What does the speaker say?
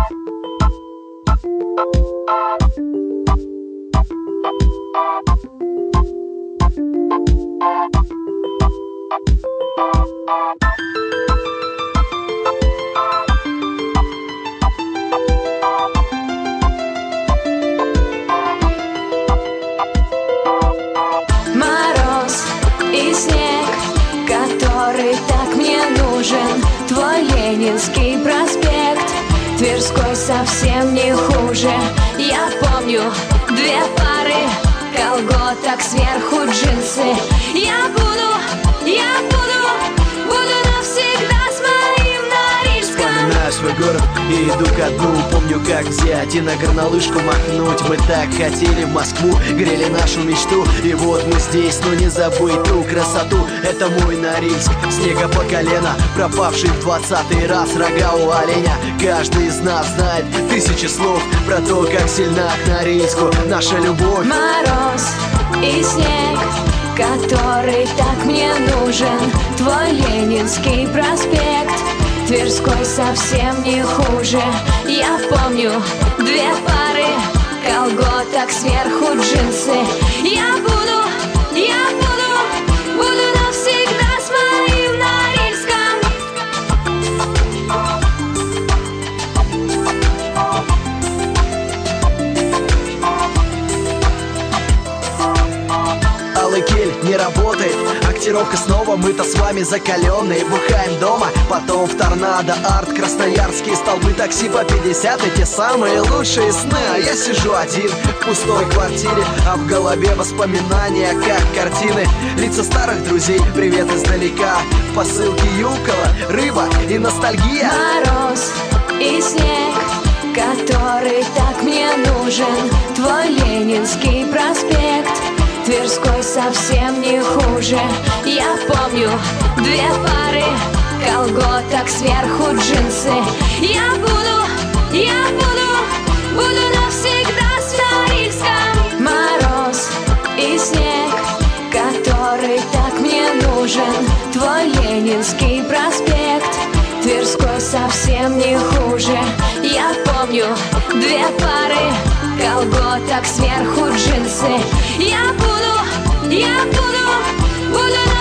Мороз и снег, который так мне нужен. Твой Ленинский проспект, Тверской совсем не хуже. Я помню две пары колготок, сверху джинсы. Я буду навсегда с моим Норильском. Вспоминаю свой город и иду ко дну. Помню, как взять и на горнолыжку махнуть. Мы так хотели в Москву, грели нашу мечту. И вот мы здесь, но не забыть ту красоту. Это мой Норильск, снега по колено, пропавший в 20-й раз рога у оленя. Каждый из нас знает тысячи слов про то, как сильна к Норильску наша любовь. Мороз и снег, который так мне нужен. Твой Ленинский проспект, Тверской совсем не хуже. Я помню две пары колготок, сверху джинсы. Я буду навсегда с моим Норильском. Алый кель не работает, актировка снова, мы-то с вами закаленные. Бухаем дома, потом в торнадо, арт, красноярские столбы, такси по 50. Эти самые лучшие сны, а я сижу один в пустой квартире, а в голове воспоминания, как картины. Лица старых друзей, привет издалека, посылки Юкола, рыба и ностальгия. Мороз и снег, который так мне нужен. Твой Ленинский проспект, Тверской совсем не хуже. Я помню две пары колготок, сверху джинсы. Я буду навсегда с Норильском. Мороз и снег, который так мне нужен. Твой Ленинский проспект, Тверской совсем не хуже. Я помню две пары колготок, сверху джинсы. Я буду